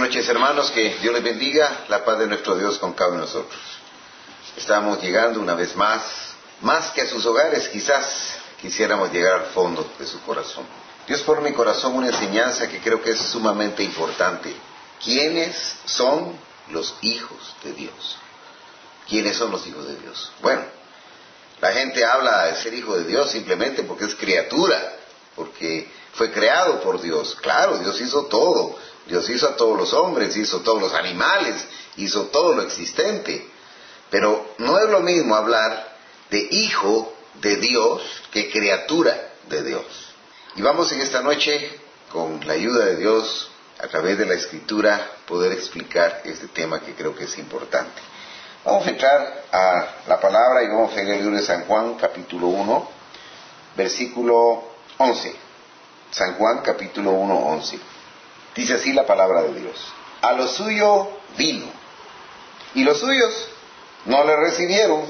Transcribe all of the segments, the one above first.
noches, hermanos, que Dios les bendiga, la paz de nuestro Dios con cada uno de nosotros. Estamos llegando una vez más que a sus hogares, quizás quisiéramos llegar al fondo de su corazón. Dios pone en mi corazón una enseñanza que creo que es sumamente importante. ¿Quiénes son los hijos de Dios? ¿Quiénes son los hijos de Dios? Bueno, la gente habla de ser hijo de Dios simplemente porque es criatura, porque fue creado por Dios. Claro, Dios hizo todo. Dios hizo a todos los hombres, hizo a todos los animales, hizo todo lo existente. Pero no es lo mismo hablar de hijo de Dios que criatura de Dios. Y vamos en esta noche, con la ayuda de Dios, a través de la Escritura, poder explicar este tema que creo que es importante. Vamos a entrar a la palabra y vamos a ir al libro de San Juan, capítulo 1, versículo 11. San Juan, capítulo 1, 11. Dice así la palabra de Dios. A lo suyo vino, y los suyos no le recibieron,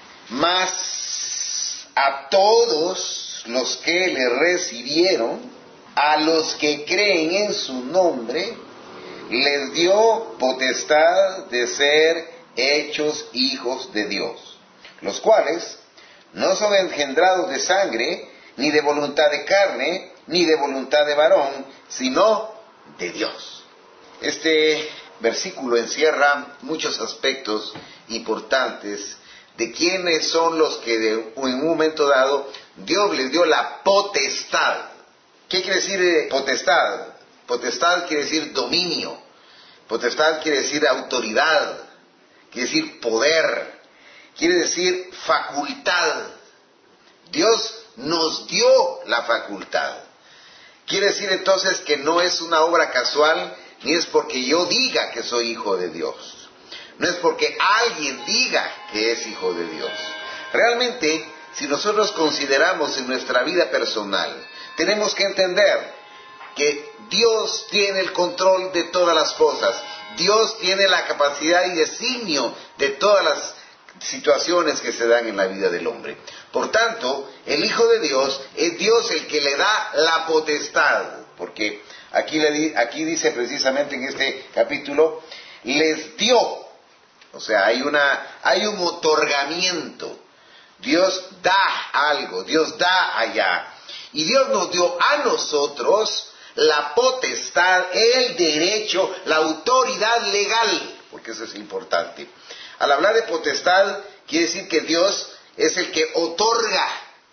mas a todos los que le recibieron, a los que creen en su nombre, les dio potestad de ser hechos hijos de Dios, los cuales no son engendrados de sangre, ni de voluntad de carne, ni de voluntad de varón, sino de Dios. Este versículo encierra muchos aspectos importantes de quiénes son los que en un momento dado Dios les dio la potestad. ¿Qué quiere decir potestad? Potestad quiere decir dominio, potestad quiere decir autoridad, quiere decir poder, quiere decir facultad. Dios nos dio la facultad. Quiere decir entonces que no es una obra casual, ni es porque yo diga que soy hijo de Dios. No es porque alguien diga que es hijo de Dios. Realmente, si nosotros consideramos en nuestra vida personal, tenemos que entender que Dios tiene el control de todas las cosas. Dios tiene la capacidad y designio de todas las situaciones que se dan en la vida del hombre. Por tanto, el Hijo de Dios es Dios el que le da la potestad, porque aquí dice precisamente en este capítulo, les dio, o sea, hay un otorgamiento. Dios da algo, Dios da allá, y Dios nos dio a nosotros la potestad, el derecho, la autoridad legal, porque eso es importante. Al hablar de potestad, quiere decir que Dios es el que otorga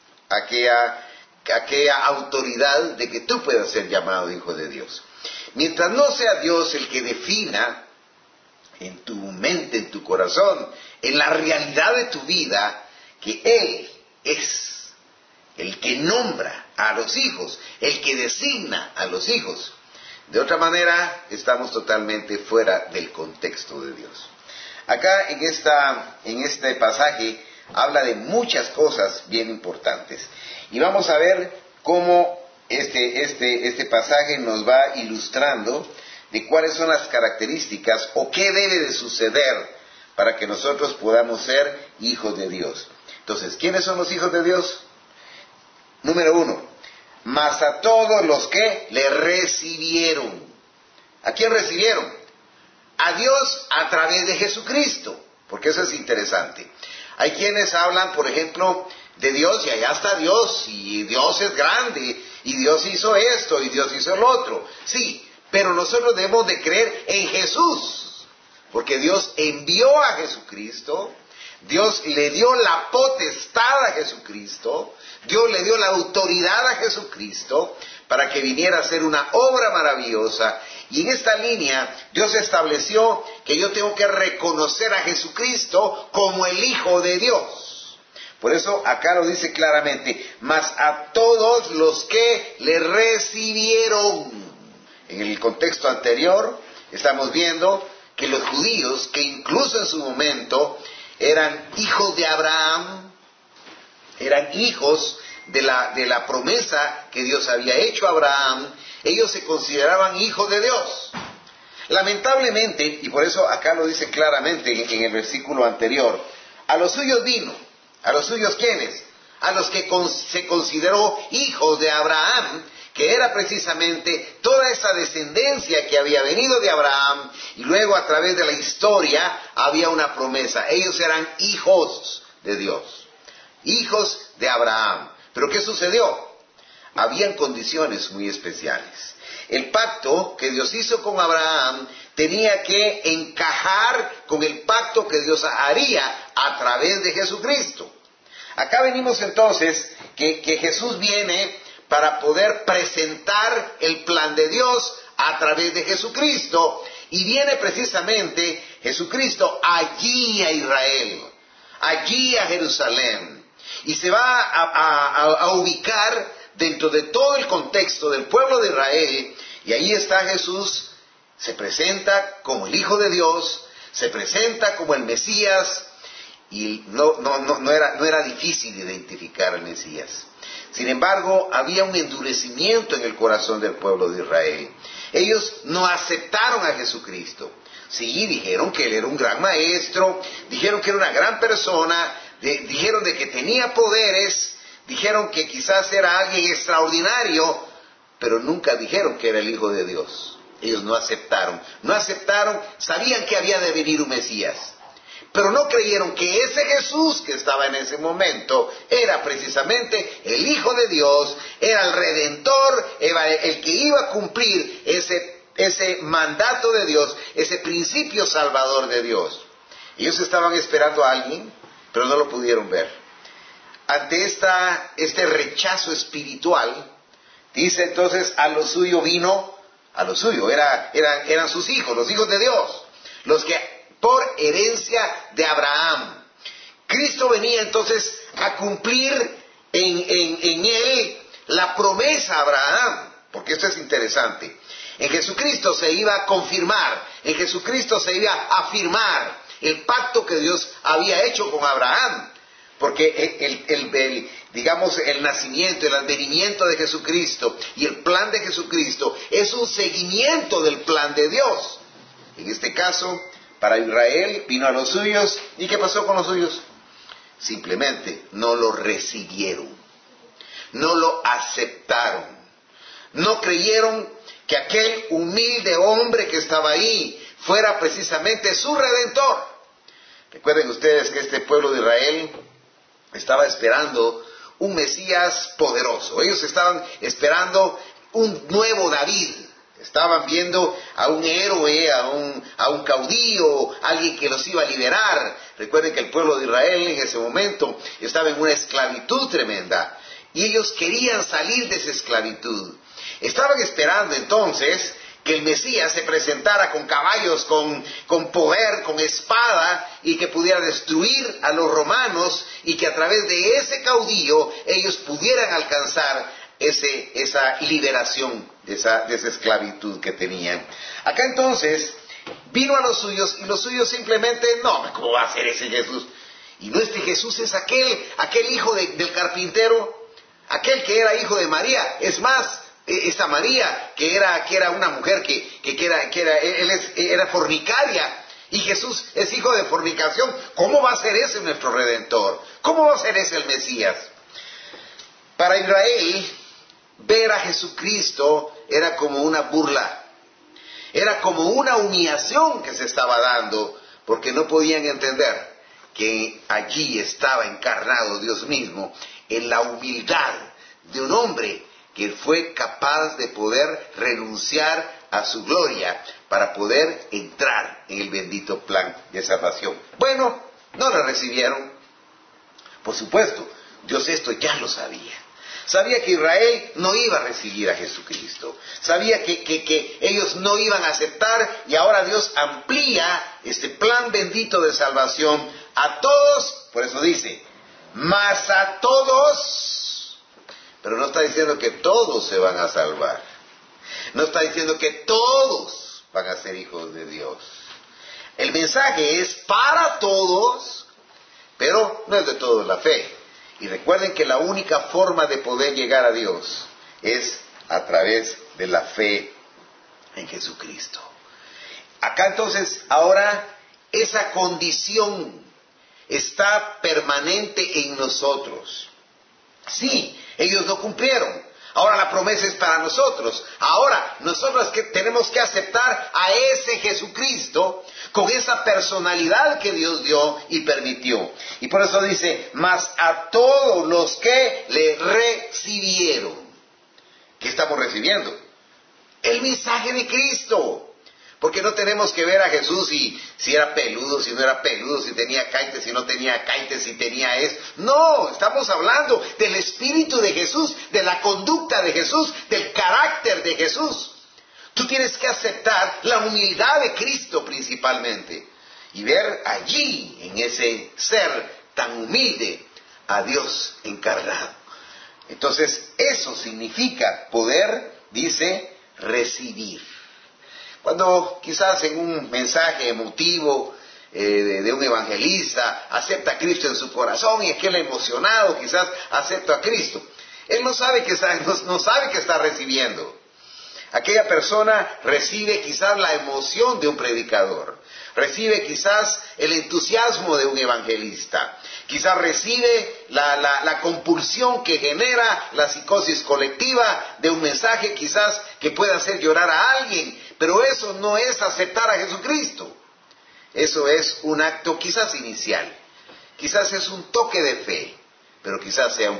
aquella autoridad de que tú puedas ser llamado hijo de Dios. Mientras no sea Dios el que defina en tu mente, en tu corazón, en la realidad de tu vida, que Él es el que nombra a los hijos, el que designa a los hijos. De otra manera, estamos totalmente fuera del contexto de Dios. Acá en este pasaje habla de muchas cosas bien importantes. Y vamos a ver cómo este pasaje nos va ilustrando de cuáles son las características o qué debe de suceder para que nosotros podamos ser hijos de Dios. Entonces, ¿quiénes son los hijos de Dios? Número 1, mas a todos los que le recibieron. ¿A quién recibieron? A Dios a través de Jesucristo, porque eso es interesante. Hay quienes hablan, por ejemplo, de Dios y allá está Dios, y Dios es grande, y Dios hizo esto, y Dios hizo el otro. Sí, pero nosotros debemos de creer en Jesús, porque Dios envió a Jesucristo, Dios le dio la potestad a Jesucristo, Dios le dio la autoridad a Jesucristo para que viniera a hacer una obra maravillosa. Y en esta línea Dios estableció que yo tengo que reconocer a Jesucristo como el Hijo de Dios. Por eso acá lo dice claramente, mas a todos los que le recibieron. En el contexto anterior estamos viendo que los judíos, que incluso en su momento eran hijos de Abraham, eran hijos de la promesa que Dios había hecho a Abraham, ellos se consideraban hijos de Dios. Lamentablemente, y por eso acá lo dice claramente en el versículo anterior, a los suyos vino. ¿A los suyos quiénes? A los que se consideró hijos de Abraham, que era precisamente toda esa descendencia que había venido de Abraham, y luego a través de la historia había una promesa. Ellos eran hijos de Dios, hijos de Abraham. ¿Pero qué sucedió? Habían condiciones muy especiales. El pacto que Dios hizo con Abraham tenía que encajar con el pacto que Dios haría a través de Jesucristo. Acá venimos entonces que Jesús viene para poder presentar el plan de Dios a través de Jesucristo, y viene precisamente Jesucristo allí a Israel, allí a Jerusalén, y se va a ubicar dentro de todo el contexto del pueblo de Israel, y ahí está Jesús. Se presenta como el Hijo de Dios, se presenta como el Mesías, y no era difícil identificar al Mesías. Sin embargo, había un endurecimiento en el corazón del pueblo de Israel. Ellos no aceptaron a Jesucristo. Sí, dijeron que Él era un gran maestro, dijeron que era una gran persona, dijeron de que tenía poderes, dijeron que quizás era alguien extraordinario, pero nunca dijeron que era el Hijo de Dios. Ellos no aceptaron, sabían que había de venir un Mesías, pero no creyeron que ese Jesús que estaba en ese momento era precisamente el Hijo de Dios, era el Redentor, era el que iba a cumplir ese mandato de Dios, ese principio salvador de Dios. Ellos estaban esperando a alguien, pero no lo pudieron ver. Ante este rechazo espiritual, dice entonces, a lo suyo vino, a lo suyo, eran sus hijos, los hijos de Dios, los que por herencia de Abraham. Cristo venía entonces a cumplir en él la promesa a Abraham, porque esto es interesante. En Jesucristo se iba a confirmar, en Jesucristo se iba a afirmar el pacto que Dios había hecho con Abraham, porque el nacimiento, el advenimiento de Jesucristo y el plan de Jesucristo es un seguimiento del plan de Dios. En este caso, para Israel vino a los suyos, ¿y qué pasó con los suyos? Simplemente no lo recibieron, no lo aceptaron, no creyeron que aquel humilde hombre que estaba ahí fuera precisamente su Redentor. Recuerden ustedes que este pueblo de Israel estaba esperando un Mesías poderoso. Ellos estaban esperando un nuevo David. Estaban viendo a un héroe, a un caudillo, alguien que los iba a liberar. Recuerden que el pueblo de Israel en ese momento estaba en una esclavitud tremenda, y ellos querían salir de esa esclavitud. Estaban esperando entonces que el Mesías se presentara con caballos, con poder, con espada, y que pudiera destruir a los romanos, y que a través de ese caudillo ellos pudieran alcanzar esa liberación de esa esclavitud que tenían. Acá entonces vino a los suyos, y los suyos simplemente, no, ¿cómo va a ser ese Jesús? Y no, este Jesús es aquel hijo del carpintero, aquel que era hijo de María. Es más, esta María que era una mujer era fornicaria, y Jesús es hijo de fornicación. ¿Cómo va a ser ese nuestro Redentor? ¿Cómo va a ser ese el Mesías? Para Israel, ver a Jesucristo era como una burla, era como una humillación que se estaba dando, porque no podían entender que allí estaba encarnado Dios mismo en la humildad de un hombre que fue capaz de poder renunciar a su gloria para poder entrar en el bendito plan de salvación. Bueno, no lo recibieron. Por supuesto, Dios esto ya lo sabía. Sabía que Israel no iba a recibir a Jesucristo. Sabía que ellos no iban a aceptar, y ahora Dios amplía este plan bendito de salvación a todos. Por eso dice, mas a todos. Pero no está diciendo que todos se van a salvar. No está diciendo que todos van a ser hijos de Dios. El mensaje es para todos, pero no es de todos la fe. Y recuerden que la única forma de poder llegar a Dios es a través de la fe en Jesucristo. Acá entonces, ahora, esa condición está permanente en nosotros. Sí, ellos no cumplieron. Ahora la promesa es para nosotros. Ahora nosotros tenemos que aceptar a ese Jesucristo con esa personalidad que Dios dio y permitió. Y por eso dice, mas a todos los que le recibieron. ¿Qué estamos recibiendo? El mensaje de Cristo. Porque no tenemos que ver a Jesús si era peludo, si no era peludo, si tenía caites, si no tenía caites, si tenía esto. No, estamos hablando del Espíritu de Jesús, de la conducta de Jesús, del carácter de Jesús. Tú tienes que aceptar la humildad de Cristo principalmente y ver allí, en ese ser tan humilde, a Dios encarnado. Entonces, eso significa poder, dice, recibir. Cuando quizás en un mensaje emotivo de un evangelista acepta a Cristo en su corazón y aquel emocionado quizás acepta a Cristo, él no sabe que está recibiendo. Aquella persona recibe quizás la emoción de un predicador, recibe quizás el entusiasmo de un evangelista, quizás recibe la compulsión que genera la psicosis colectiva de un mensaje quizás que pueda hacer llorar a alguien, pero eso no es aceptar a Jesucristo. Eso es un acto quizás inicial, quizás es un toque de fe, pero quizás sea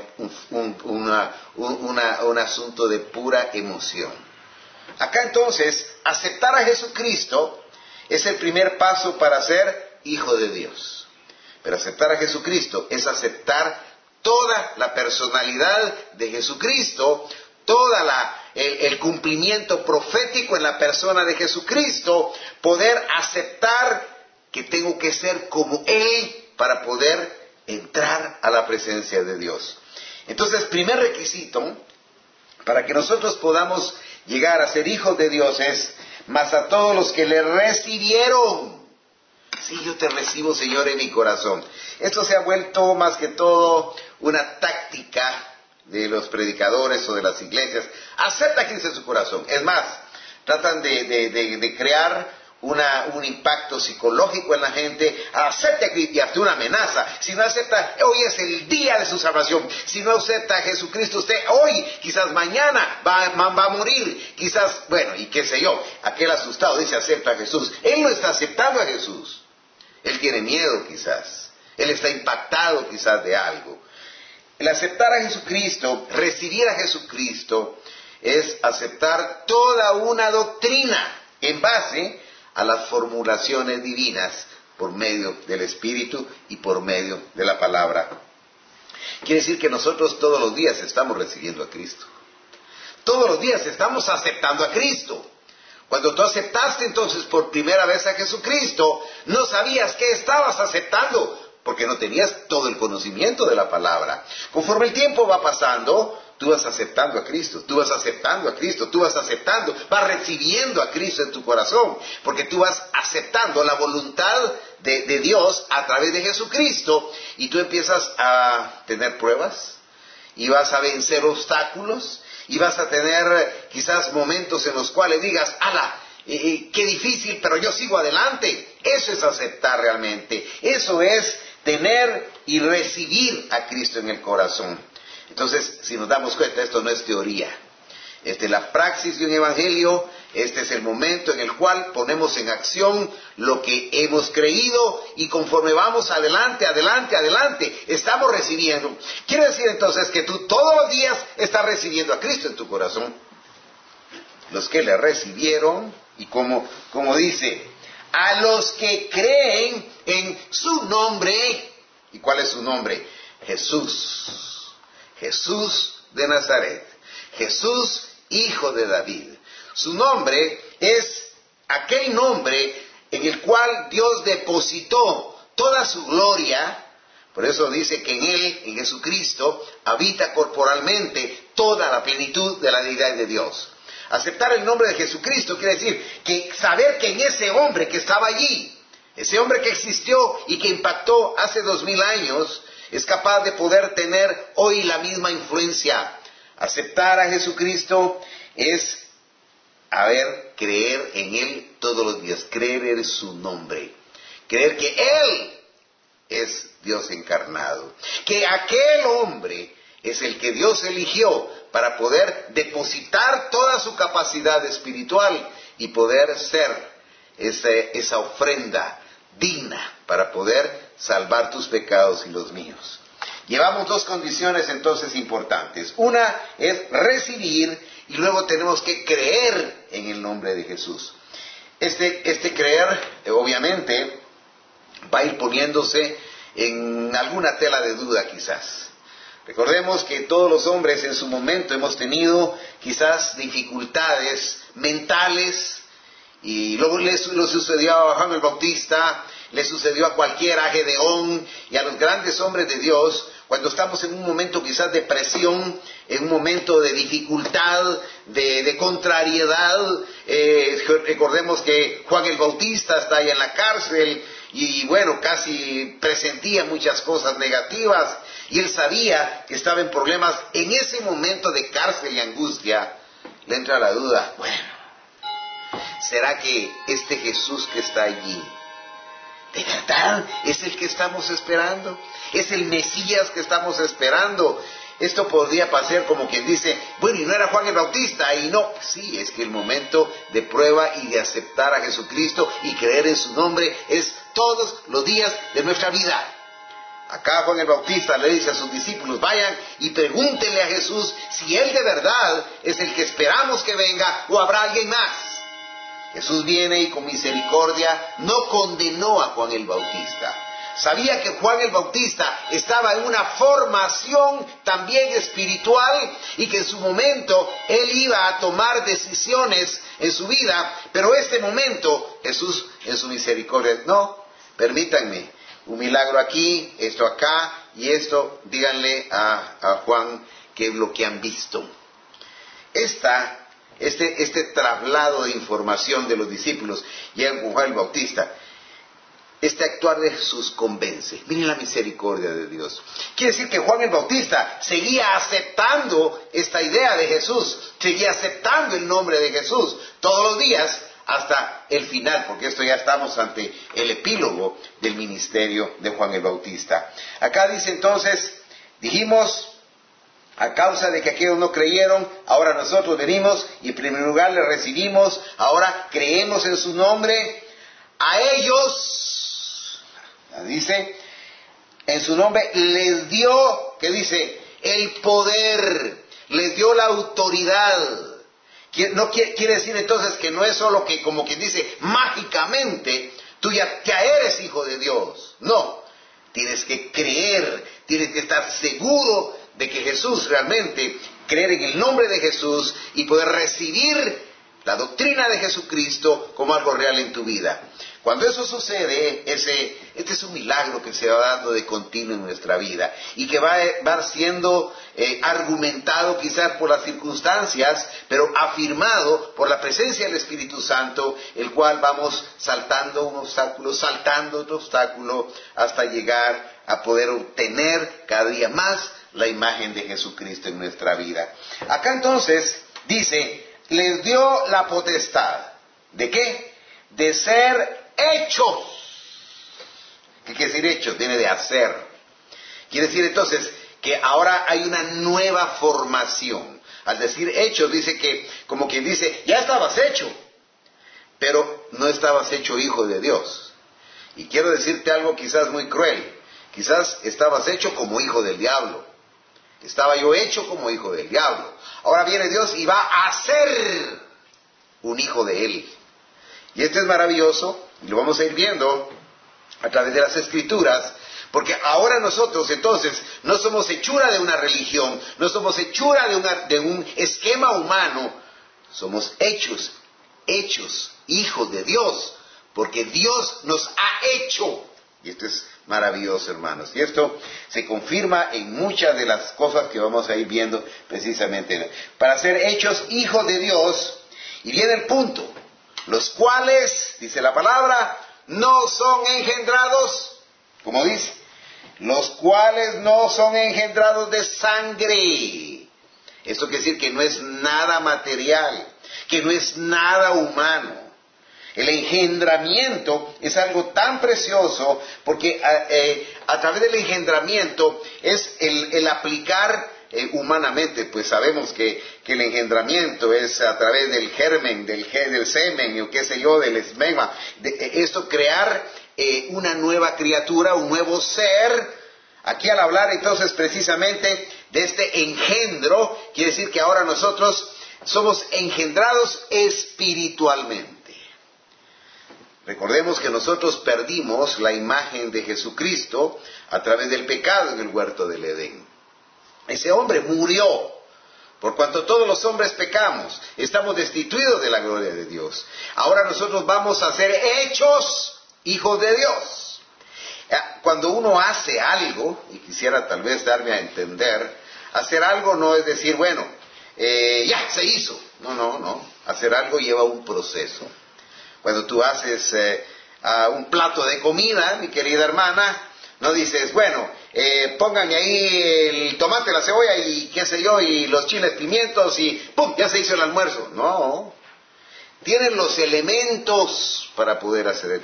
un asunto de pura emoción. Acá entonces, aceptar a Jesucristo es el primer paso para ser hijo de Dios. Pero aceptar a Jesucristo es aceptar toda la personalidad de Jesucristo, el cumplimiento profético en la persona de Jesucristo, poder aceptar que tengo que ser como Él para poder entrar a la presencia de Dios. Entonces, primer requisito para que nosotros podamos llegar a ser hijos de Dios es, mas a todos los que le recibieron. Sí, yo te recibo, Señor, en mi corazón. Esto se ha vuelto más que todo una táctica de los predicadores o de las iglesias. Acepta a Cristo en su corazón. Es más, tratan de crear un impacto psicológico en la gente. Acepta a Cristo y hasta una amenaza. Si no acepta, hoy es el día de su salvación. Si no acepta a Jesucristo, usted hoy, quizás mañana va a morir. Quizás, bueno, y qué sé yo, aquel asustado dice acepta a Jesús. Él no está aceptando a Jesús. Él tiene miedo quizás. Él está impactado quizás de algo. El aceptar a Jesucristo, recibir a Jesucristo, es aceptar toda una doctrina en base a las formulaciones divinas por medio del Espíritu y por medio de la palabra. Quiere decir que nosotros todos los días estamos recibiendo a Cristo. Todos los días estamos aceptando a Cristo. Cuando tú aceptaste entonces por primera vez a Jesucristo, no sabías qué estabas aceptando, porque no tenías todo el conocimiento de la palabra. Conforme el tiempo va pasando, tú vas aceptando a Cristo, tú vas aceptando a Cristo, tú vas aceptando, vas recibiendo a Cristo en tu corazón, porque tú vas aceptando la voluntad de Dios a través de Jesucristo, y tú empiezas a tener pruebas, y vas a vencer obstáculos, y vas a tener quizás momentos en los cuales digas, ¡ala! Qué difícil, pero yo sigo adelante. Eso es aceptar realmente. Eso es tener y recibir a Cristo en el corazón. Entonces, si nos damos cuenta, esto no es teoría. Esta es la praxis de un evangelio. Este es el momento en el cual ponemos en acción lo que hemos creído y conforme vamos adelante, estamos recibiendo. Quiere decir entonces que tú todos los días estás recibiendo a Cristo en tu corazón. Los que le recibieron, y como dice, a los que creen en su nombre. ¿Y cuál es su nombre? Jesús. Jesús de Nazaret. Jesús, hijo de David. Su nombre es aquel nombre en el cual Dios depositó toda su gloria. Por eso dice que en Él, en Jesucristo, habita corporalmente toda la plenitud de la deidad de Dios. Aceptar el nombre de Jesucristo quiere decir que saber que en ese hombre que estaba allí, ese hombre que existió y que impactó hace 2000 años, es capaz de poder tener hoy la misma influencia. Aceptar a Jesucristo es creer en Él todos los días, creer en su nombre, creer que Él es Dios encarnado, que aquel hombre es el que Dios eligió para poder depositar toda su capacidad espiritual y poder ser esa ofrenda digna para poder salvar tus pecados y los míos. Llevamos dos condiciones entonces importantes. Una es recibir y luego tenemos que creer en el nombre de Jesús. Este creer, obviamente, va a ir poniéndose en alguna tela de duda quizás. Recordemos que todos los hombres en su momento hemos tenido quizás dificultades mentales, y luego le sucedió a Juan el Bautista, le sucedió a cualquiera, a Gedeón y a los grandes hombres de Dios, cuando estamos en un momento quizás de presión, en un momento de dificultad, de contrariedad. Recordemos que Juan el Bautista está ahí en la cárcel y bueno, casi presentía muchas cosas negativas y él sabía que estaba en problemas. En ese momento de cárcel y angustia le entra la duda, bueno, ¿será que este Jesús que está allí, de verdad es el que estamos esperando? ¿Es el Mesías que estamos esperando? Esto podría pasar como quien dice, bueno, y no era Juan el Bautista, y no. Sí, es que el momento de prueba y de aceptar a Jesucristo y creer en su nombre es todos los días de nuestra vida. Acá Juan el Bautista le dice a sus discípulos, vayan y pregúntenle a Jesús si Él de verdad es el que esperamos que venga o habrá alguien más. Jesús viene y con misericordia no condenó a Juan el Bautista. Sabía que Juan el Bautista estaba en una formación también espiritual y que en su momento él iba a tomar decisiones en su vida, pero este momento Jesús en su misericordia, no, permítanme, un milagro aquí, esto acá y esto, díganle a Juan qué es lo que han visto. Este traslado de información de los discípulos llega con Juan el Bautista. Este actuar de Jesús convence. Miren la misericordia de Dios. Quiere decir que Juan el Bautista seguía aceptando esta idea de Jesús, seguía aceptando el nombre de Jesús todos los días hasta el final, porque esto ya estamos ante el epílogo del ministerio de Juan el Bautista. Acá dice entonces, dijimos, a causa de que aquellos no creyeron, ahora nosotros venimos y en primer lugar le recibimos, ahora creemos en su nombre. A ellos, dice, en su nombre les dio, ¿qué dice? El poder, les dio la autoridad. No quiere decir entonces que no es solo que, como quien dice, mágicamente tú ya eres hijo de Dios. No, tienes que creer, tienes que estar seguro de que Jesús realmente, creer en el nombre de Jesús y poder recibir la doctrina de Jesucristo como algo real en tu vida. Cuando eso sucede, este es un milagro que se va dando de continuo en nuestra vida y que va siendo argumentado quizás por las circunstancias, pero afirmado por la presencia del Espíritu Santo, el cual vamos saltando un obstáculo, saltando otro obstáculo, hasta llegar a poder obtener cada día más la imagen de Jesucristo en nuestra vida. Acá entonces dice, les dio la potestad. ¿De qué? De ser hechos. ¿Qué quiere decir hechos? Viene de hacer. Quiere decir entonces que ahora hay una nueva formación. Al decir hechos dice que, como quien dice, ya estabas hecho, pero no estabas hecho hijo de Dios. Y quiero decirte algo quizás muy cruel. Quizás estabas hecho como hijo del diablo. Estaba yo hecho como hijo del diablo. Ahora viene Dios y va a ser un hijo de Él. Y esto es maravilloso, y lo vamos a ir viendo a través de las Escrituras, porque ahora nosotros entonces no somos hechura de una religión, no somos hechura de un esquema humano, somos hechos hijos de Dios, porque Dios nos ha hecho. Y esto es maravilloso, hermanos. Y esto se confirma en muchas de las cosas que vamos a ir viendo precisamente. Para ser hechos hijos de Dios, y viene el punto, los cuales, dice la palabra, no son engendrados, como dice, los cuales no son engendrados de sangre. Esto quiere decir que no es nada material, que no es nada humano. El engendramiento es algo tan precioso porque a través del engendramiento es el aplicar humanamente, pues sabemos que el engendramiento es a través del germen, del semen, o qué sé yo, del esperma. Esto crear una nueva criatura, un nuevo ser. Aquí al hablar entonces precisamente de este engendro, quiere decir que ahora nosotros somos engendrados espiritualmente. Recordemos que nosotros perdimos la imagen de Jesucristo a través del pecado en el huerto del Edén. Ese hombre murió, por cuanto todos los hombres pecamos, estamos destituidos de la gloria de Dios. Ahora nosotros vamos a ser hechos hijos de Dios. Cuando uno hace algo, y quisiera tal vez darme a entender, hacer algo no es decir, bueno, ya, se hizo. No. Hacer algo lleva un proceso. Cuando tú haces un plato de comida, mi querida hermana, no dices, bueno, pónganme ahí el tomate, la cebolla y qué sé yo, y los chiles, pimientos y ¡pum! Ya se hizo el almuerzo. No. Tienen los elementos para poder hacer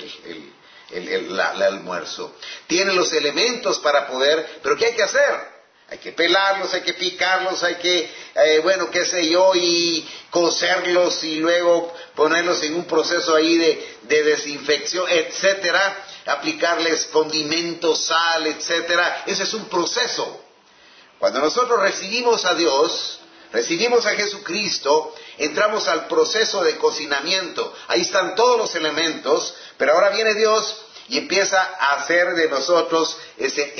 el almuerzo. Tienen los elementos para poder, pero ¿qué hay que hacer? Hay que pelarlos, hay que picarlos, hay que, qué sé yo, y cocerlos y luego ponerlos en un proceso ahí de desinfección, etcétera, aplicarles condimentos, sal, etcétera. Ese es un proceso. Cuando nosotros recibimos a Dios, recibimos a Jesucristo, entramos al proceso de cocinamiento. Ahí están todos los elementos, pero ahora viene Dios y empieza a hacer de nosotros ese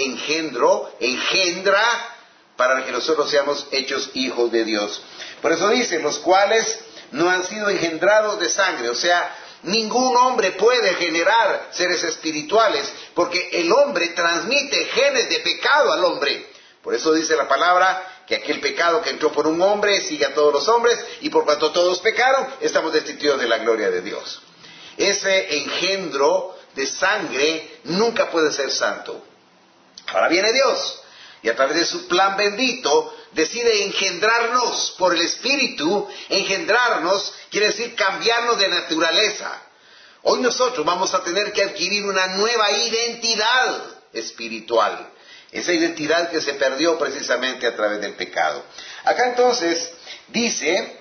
engendra, para que nosotros seamos hechos hijos de Dios. Por eso dice, los cuales no han sido engendrados de sangre. O sea, ningún hombre puede generar seres espirituales, porque el hombre transmite genes de pecado al hombre. Por eso dice la palabra que aquel pecado que entró por un hombre sigue a todos los hombres, y por cuanto todos pecaron, estamos destituidos de la gloria de Dios. Ese engendro de sangre nunca puede ser santo. Ahora viene Dios, y a través de su plan bendito decide engendrarnos por el Espíritu. Engendrarnos quiere decir cambiarnos de naturaleza. Hoy nosotros vamos a tener que adquirir una nueva identidad espiritual. Esa identidad que se perdió precisamente a través del pecado. Acá entonces dice,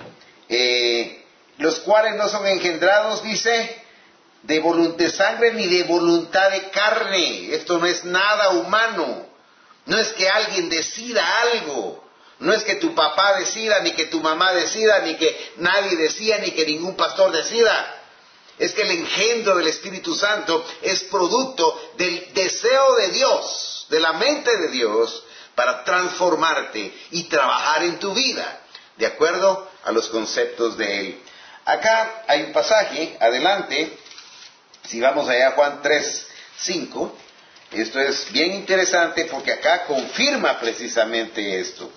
los cuales no son engendrados, dice, de sangre ni de voluntad de carne. Esto no es nada humano. No es que alguien decida algo. No es que tu papá decida, ni que tu mamá decida, ni que nadie decida, ni que ningún pastor decida. Es que el engendro del Espíritu Santo es producto del deseo de Dios, de la mente de Dios, para transformarte y trabajar en tu vida, de acuerdo a los conceptos de Él. Acá hay un pasaje, adelante, si vamos allá a Juan 3:5, esto es bien interesante porque acá confirma precisamente esto.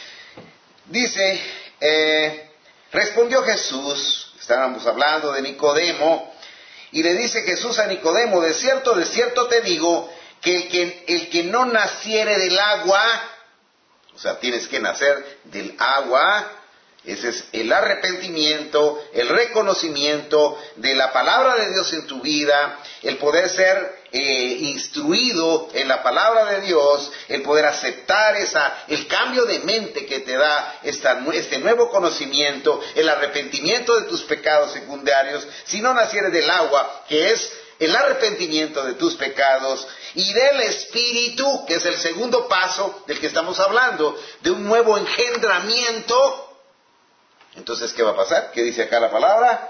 Dice, respondió Jesús, estábamos hablando de Nicodemo, y le dice Jesús a Nicodemo, de cierto te digo, que el que no naciere del agua, o sea, tienes que nacer del agua. Ese es el arrepentimiento, el reconocimiento de la palabra de Dios en tu vida, el poder ser instruido en la palabra de Dios, el poder aceptar el cambio de mente que te da este nuevo conocimiento, el arrepentimiento de tus pecados secundarios. Si no nacieres del agua, que es el arrepentimiento de tus pecados, y del Espíritu, que es el segundo paso del que estamos hablando, de un nuevo engendramiento. Entonces, ¿qué va a pasar? ¿Qué dice acá la palabra?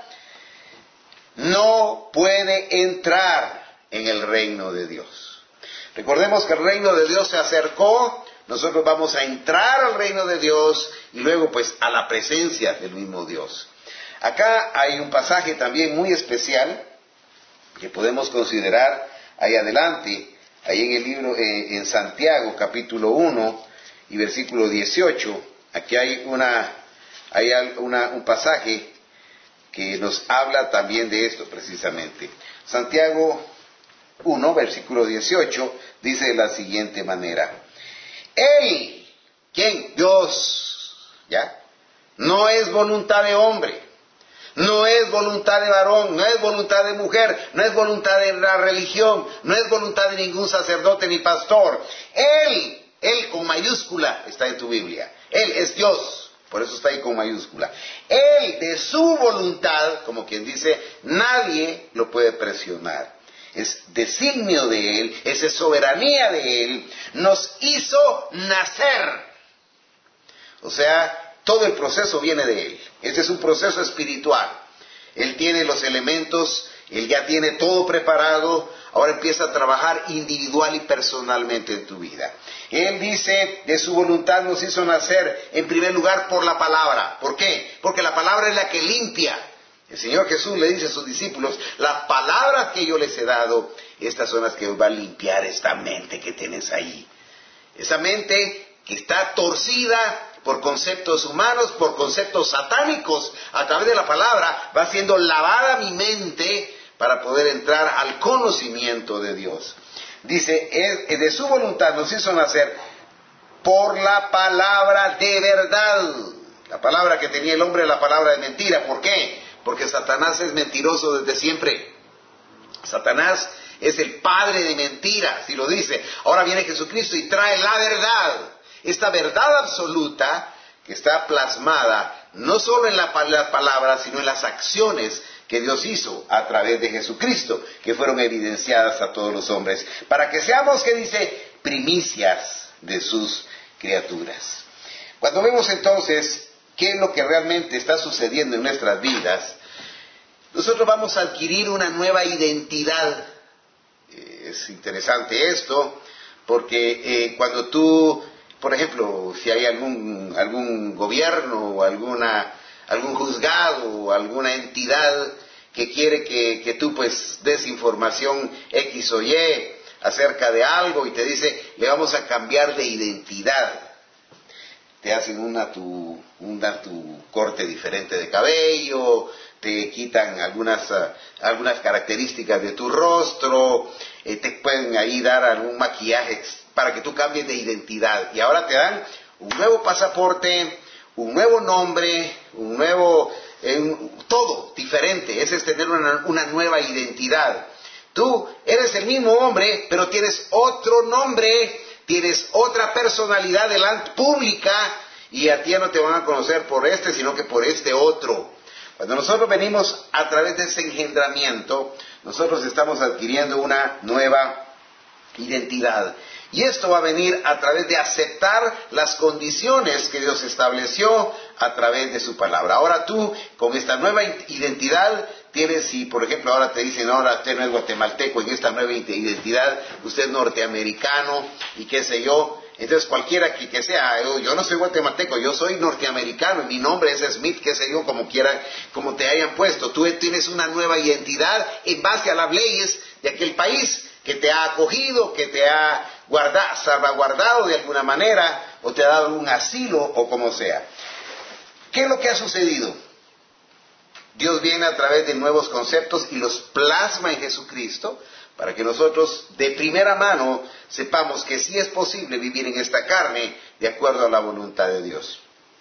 No puede entrar en el reino de Dios. Recordemos que el reino de Dios se acercó. Nosotros vamos a entrar al reino de Dios y luego pues a la presencia del mismo Dios. Acá hay un pasaje también muy especial que podemos considerar ahí adelante, ahí en el libro, en Santiago, capítulo 1 y versículo 18. Aquí hay un pasaje que nos habla también de esto precisamente. Santiago 1, versículo 18, dice de la siguiente manera: Él, ¿quién? Dios, ¿ya? No es voluntad de hombre, no es voluntad de varón, no es voluntad de mujer, no es voluntad de la religión, no es voluntad de ningún sacerdote ni pastor. Él Él con mayúscula está en tu Biblia. Él es Dios, por eso está ahí con mayúscula. Él, de su voluntad, como quien dice, nadie lo puede presionar. Es designio de Él, es soberanía de Él, nos hizo nacer. O sea, todo el proceso viene de Él. Este es un proceso espiritual. Él tiene los elementos, Él ya tiene todo preparado, ahora empieza a trabajar individual y personalmente en tu vida. Él dice, de su voluntad nos hizo nacer, en primer lugar, por la palabra. ¿Por qué? Porque la palabra es la que limpia. El Señor Jesús le dice a sus discípulos, las palabras que yo les he dado, estas son las que van a limpiar esta mente que tienes ahí. Esa mente que está torcida por conceptos humanos, por conceptos satánicos, a través de la palabra, va siendo lavada mi mente para poder entrar al conocimiento de Dios. Dice, de su voluntad nos hizo nacer por la palabra de verdad. La palabra que tenía el hombre es la palabra de mentira. ¿Por qué? Porque Satanás es mentiroso desde siempre. Satanás es el padre de mentiras, y lo dice. Ahora viene Jesucristo y trae la verdad. Esta verdad absoluta que está plasmada no solo en la palabra, sino en las acciones que Dios hizo a través de Jesucristo, que fueron evidenciadas a todos los hombres, para que seamos, que dice, primicias de sus criaturas. Cuando vemos entonces qué es lo que realmente está sucediendo en nuestras vidas, nosotros vamos a adquirir una nueva identidad. Es interesante esto, porque cuando tú, por ejemplo, si hay algún gobierno o algún juzgado o alguna entidad que quiere que tú pues des información X o Y acerca de algo y te dice, le vamos a cambiar de identidad. Te hacen tu corte diferente de cabello, te quitan algunas características de tu rostro, te pueden ahí dar algún maquillaje para que tú cambies de identidad. Y ahora te dan un nuevo pasaporte, un nuevo nombre, un nuevo, todo diferente. Ese es tener una nueva identidad. Tú eres el mismo hombre, pero tienes otro nombre, tienes otra personalidad pública, y a ti ya no te van a conocer por este, sino que por este otro. Cuando nosotros venimos a través de ese engendramiento, nosotros estamos adquiriendo una nueva identidad. Y esto va a venir a través de aceptar las condiciones que Dios estableció a través de su palabra. Ahora tú, con esta nueva identidad, tienes, si por ejemplo ahora te dicen, ahora usted no es guatemalteco, en esta nueva identidad, usted es norteamericano, y qué sé yo. Entonces cualquiera que sea, yo no soy guatemalteco, yo soy norteamericano, y mi nombre es Smith, qué sé yo, como te hayan puesto. Tú tienes una nueva identidad en base a las leyes de aquel país que te ha acogido, que te ha salvaguardado de alguna manera, o te ha dado un asilo, o como sea. ¿Qué es lo que ha sucedido? Dios viene a través de nuevos conceptos y los plasma en Jesucristo, para que nosotros de primera mano sepamos que sí es posible vivir en esta carne de acuerdo a la voluntad de Dios.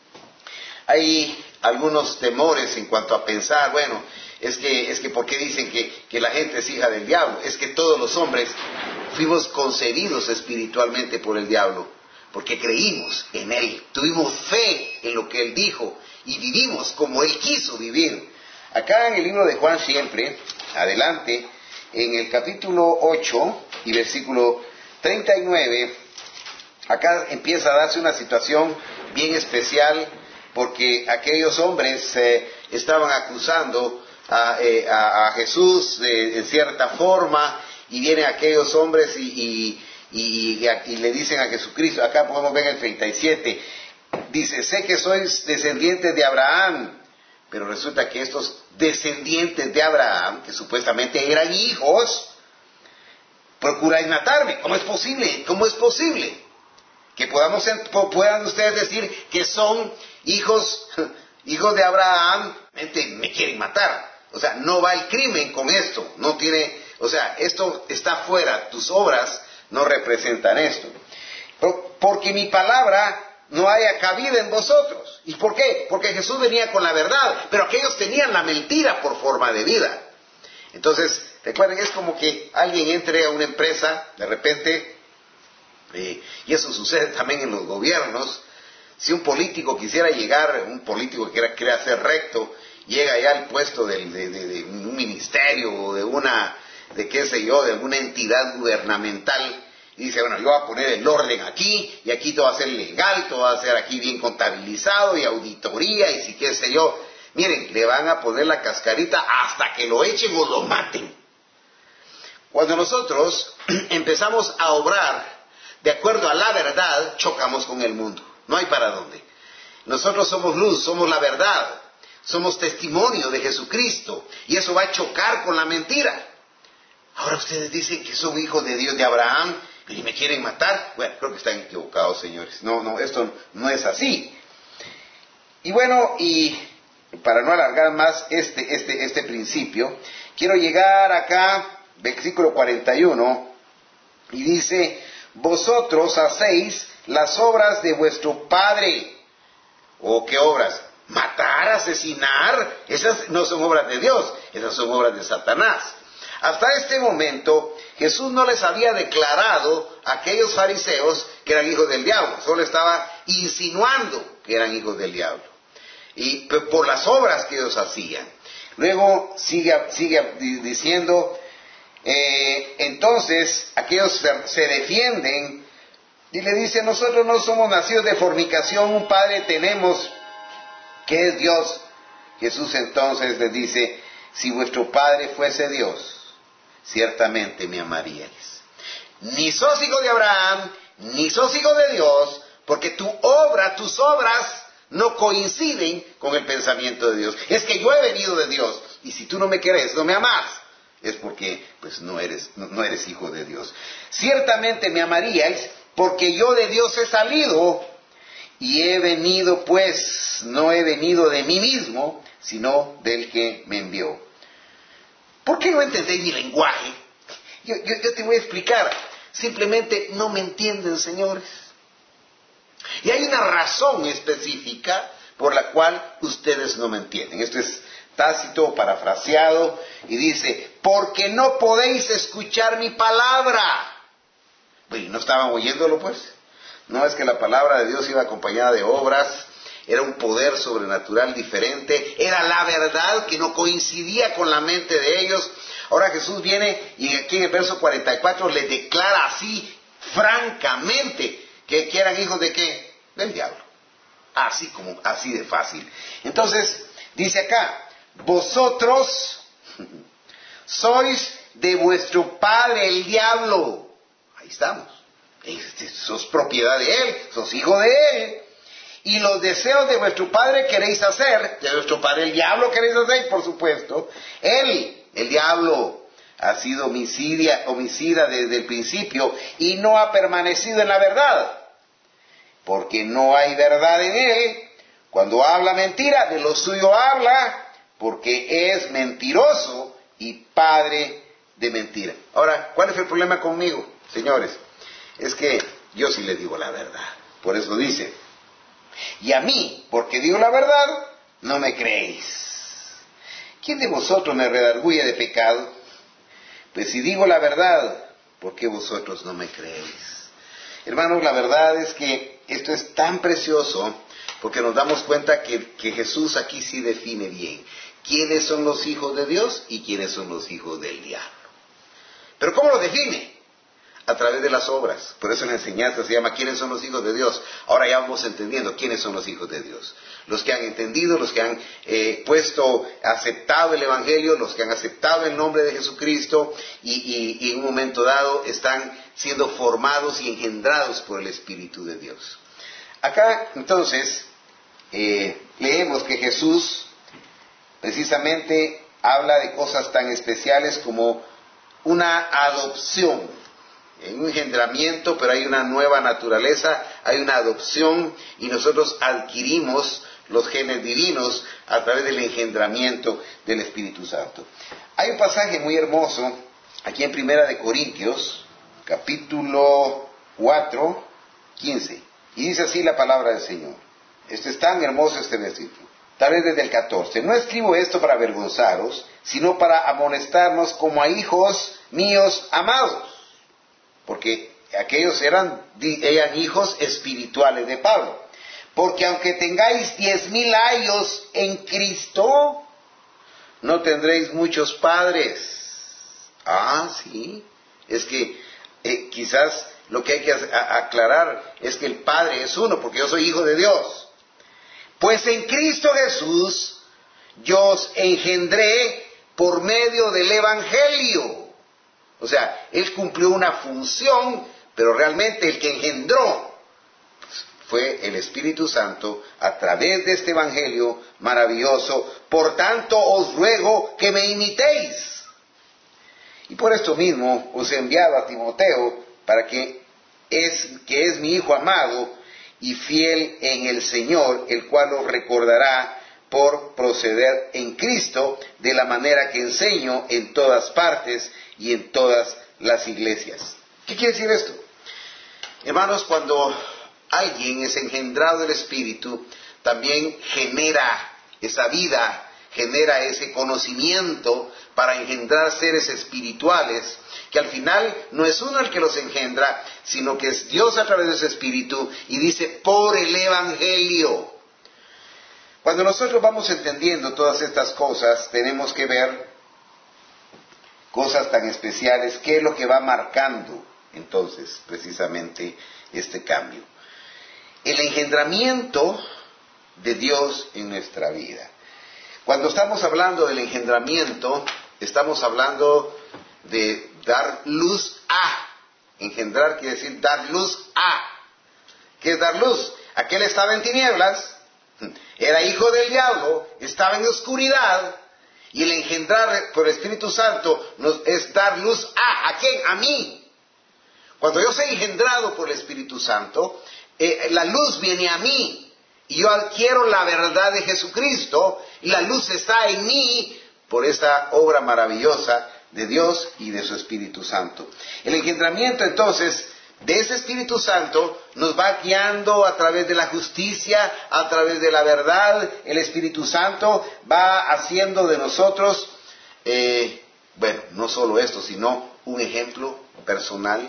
Hay algunos temores en cuanto a pensar, bueno, es que ¿por qué dicen que la gente es hija del diablo? Es que todos los hombres fuimos concebidos espiritualmente por el diablo, porque creímos en Él, tuvimos fe en lo que Él dijo y vivimos como Él quiso vivir. Acá en el libro de Juan siempre, adelante, en el capítulo 8 y versículo 39, acá empieza a darse una situación bien especial, porque aquellos hombres estaban acusando a Jesús en cierta forma, y vienen aquellos hombres y le dicen a Jesucristo, acá podemos ver el 37, dice, sé que sois descendientes de Abraham, pero resulta que estos descendientes de Abraham, que supuestamente eran hijos, procuráis matarme. ¿Cómo es posible? ¿Cómo es posible que puedan ustedes decir que son hijos de Abraham? Me quieren matar. O sea, no va el crimen con esto. No tiene, o sea, esto está fuera. Tus obras no representan esto. Porque mi palabra no haya cabida en vosotros. ¿Y por qué? Porque Jesús venía con la verdad, pero aquellos tenían la mentira por forma de vida. Entonces, recuerden, es como que alguien entre a una empresa, de repente, Y eso sucede también en los gobiernos. Si un político quisiera llegar, un político que quiera ser recto, llega ya al puesto de un ministerio o de qué sé yo, de alguna entidad gubernamental, y dice, bueno, yo voy a poner el orden aquí, y aquí todo va a ser legal, todo va a ser aquí bien contabilizado, y auditoría, y si qué sé yo. Miren, le van a poner la cascarita hasta que lo echen o lo maten. Cuando nosotros empezamos a obrar de acuerdo a la verdad, chocamos con el mundo. No hay para dónde. Nosotros somos luz, somos la verdad, somos testimonio de Jesucristo, y eso va a chocar con la mentira. Ahora ustedes dicen que son hijos de Dios, de Abraham, y me quieren matar. Bueno, creo que están equivocados, señores. No, esto no es así. Y bueno, y para no alargar más este principio, quiero llegar acá, versículo 41, y dice, vosotros hacéis las obras de vuestro padre. ¿O qué obras? Matar, asesinar. Esas no son obras de Dios, esas son obras de Satanás. Hasta este momento, Jesús no les había declarado a aquellos fariseos que eran hijos del diablo, solo estaba insinuando que eran hijos del diablo, y por las obras que ellos hacían. Luego sigue diciendo, entonces aquellos se defienden y le dicen, nosotros no somos nacidos de fornicación, un padre tenemos que es Dios. Jesús entonces les dice, si vuestro padre fuese Dios, ciertamente me amaríais. Ni sos hijo de Abraham, ni sos hijo de Dios, porque tus obras no coinciden con el pensamiento de Dios. Es que yo he venido de Dios, y si tú no me querés, no me amás, es porque pues no eres hijo de Dios. Ciertamente me amaríais, porque yo de Dios he salido, y he venido pues, no he venido de mí mismo, sino del que me envió. ¿Por qué no entendéis mi lenguaje? Yo te voy a explicar. Simplemente no me entienden, señores. Y hay una razón específica por la cual ustedes no me entienden. Esto es Tácito, parafraseado, y dice, porque no podéis escuchar mi palabra. Bueno, ¿no estaban oyéndolo pues? No es que la palabra de Dios iba acompañada de obras, era un poder sobrenatural diferente, era la verdad que no coincidía con la mente de ellos. Ahora Jesús viene y aquí en el verso 44 les declara así, francamente, que eran hijos de ¿qué? Del diablo. Así de fácil. Entonces, dice acá, vosotros sois de vuestro padre el diablo. Ahí estamos. Sos propiedad de él, sos hijo de él. Y los deseos de vuestro padre queréis hacer, de vuestro padre el diablo queréis hacer, por supuesto. Él, el diablo, ha sido homicida desde el principio y no ha permanecido en la verdad, porque no hay verdad en él. Cuando habla mentira, de lo suyo habla, porque es mentiroso y padre de mentira. Ahora, ¿cuál es el problema conmigo, señores? Es que yo sí les digo la verdad. Por eso dice, y a mí, porque digo la verdad, no me creéis. ¿Quién de vosotros me redarguye de pecado? Pues si digo la verdad, ¿por qué vosotros no me creéis? Hermanos, la verdad es que esto es tan precioso, porque nos damos cuenta que Jesús aquí sí define bien quiénes son los hijos de Dios y quiénes son los hijos del diablo. ¿Pero cómo lo define? A través de las obras. Por eso la enseñanza se llama ¿quiénes son los hijos de Dios? Ahora ya vamos entendiendo quiénes son los hijos de Dios. Los que han entendido, los que han aceptado el Evangelio, los que han aceptado el nombre de Jesucristo y en un momento dado están siendo formados y engendrados por el Espíritu de Dios. Acá entonces leemos que Jesús precisamente habla de cosas tan especiales como una adopción. En un engendramiento, pero hay una nueva naturaleza, hay una adopción y nosotros adquirimos los genes divinos a través del engendramiento del Espíritu Santo. Hay un pasaje muy hermoso aquí en Primera de Corintios, capítulo 4, 15, y dice así la palabra del Señor. Esto es tan hermoso este versículo. Tal vez desde el 14. No escribo esto para avergonzaros, sino para amonestarnos como a hijos míos amados. Porque aquellos eran hijos espirituales de Pablo. Porque aunque tengáis 10,000 años en Cristo, no tendréis muchos padres. Ah, sí. Es que quizás lo que hay que aclarar es que el Padre es uno, porque yo soy hijo de Dios. Pues en Cristo Jesús yo os engendré por medio del Evangelio. O sea, Él cumplió una función, pero realmente el que engendró fue el Espíritu Santo a través de este Evangelio maravilloso. Por tanto os ruego que me imitéis. Y por esto mismo os he enviado a Timoteo, para que es mi hijo amado y fiel en el Señor, el cual os recordará por proceder en Cristo de la manera que enseño en todas partes y en todas las iglesias. ¿Qué quiere decir esto? Hermanos, cuando alguien es engendrado del Espíritu, también genera esa vida, genera ese conocimiento para engendrar seres espirituales, que al final no es uno el que los engendra, sino que es Dios a través de ese Espíritu, y dice, por el Evangelio. Cuando nosotros vamos entendiendo todas estas cosas, tenemos que ver cosas tan especiales, qué es lo que va marcando entonces precisamente este cambio. El engendramiento de Dios en nuestra vida. Cuando estamos hablando del engendramiento, estamos hablando de dar luz a. Engendrar quiere decir dar luz a. ¿Qué es dar luz? Aquel estaba en tinieblas, era hijo del diablo, estaba en oscuridad, y el engendrar por el Espíritu Santo es dar luz a. ¿A quién? A mí. Cuando yo soy engendrado por el Espíritu Santo, la luz viene a mí. Y yo adquiero la verdad de Jesucristo, y la luz está en mí por esta obra maravillosa de Dios y de su Espíritu Santo. El engendramiento entonces de ese Espíritu Santo nos va guiando a través de la justicia, a través de la verdad. El Espíritu Santo va haciendo de nosotros, no solo esto, sino un ejemplo personal.